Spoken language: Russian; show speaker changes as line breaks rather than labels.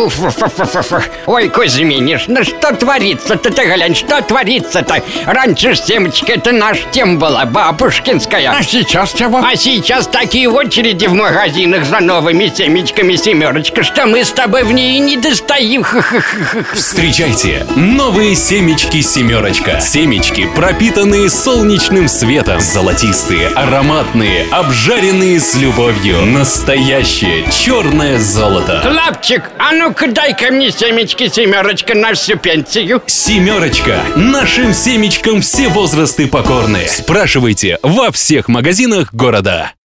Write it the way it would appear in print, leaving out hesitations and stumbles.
Ой, Кузьминиш, ну что творится-то, ты глянь, что творится-то? Раньше ж семечка это наш тем была, бабушкинская.
А сейчас чего?
А сейчас такие очереди в магазинах за новыми семечками «Семерочка», что мы с тобой в ней и не достоим.
Встречайте новые семечки «Семерочка». Семечки, пропитанные солнечным светом, золотистые, ароматные, обжаренные с любовью. Настоящее черное золото.
Лапчик, а ну-ка дай-ка мне семечки «Семерочка» на всю пенсию.
«Семерочка». Нашим семечкам все возрасты покорны. Спрашивайте во всех магазинах города.